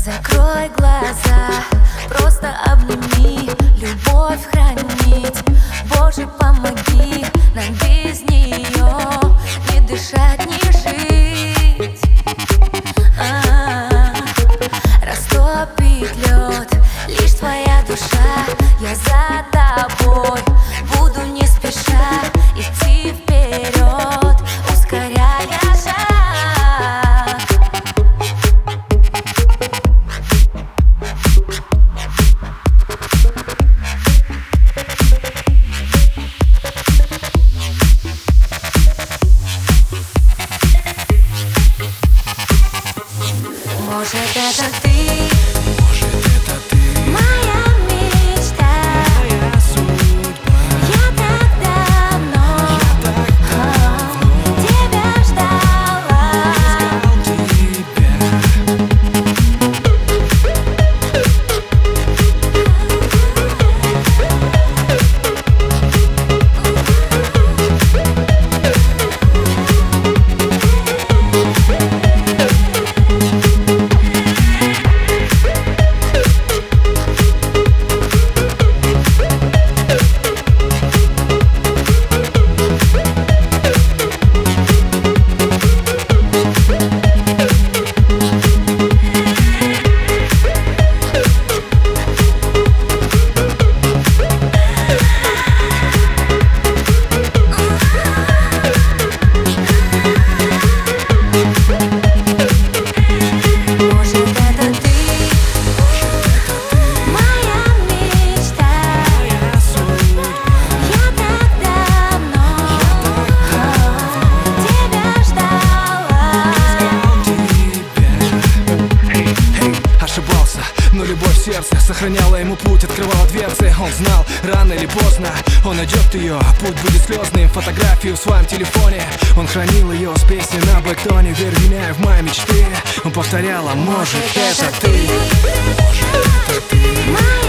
Закрой глаза, просто обними, любовь хранить. Боже, помоги нам без нее не дышать, не жить. Растопит лед лишь твоя душа. Я за тобой буду не спеша идти вперед, ускоряя шаг. Может, это ты? Может, это ты? Моя мечта, Моя судьба. я так давно тебя ждала. Искал тебя. Может, это ты? Моя мечта, Моя судьба. я так давно тебя ждала. Эй, ошибался, но любовь в сердце сохраняла ему путь, открывала дверцы. Он знал, рано или поздно он найдет ее. Путь будет слезным, фотографию в своем телефоне он хранил ее с песней на блэктоне. Верь в меня и в мои мечты. Он повторяла, может, это ты. Моя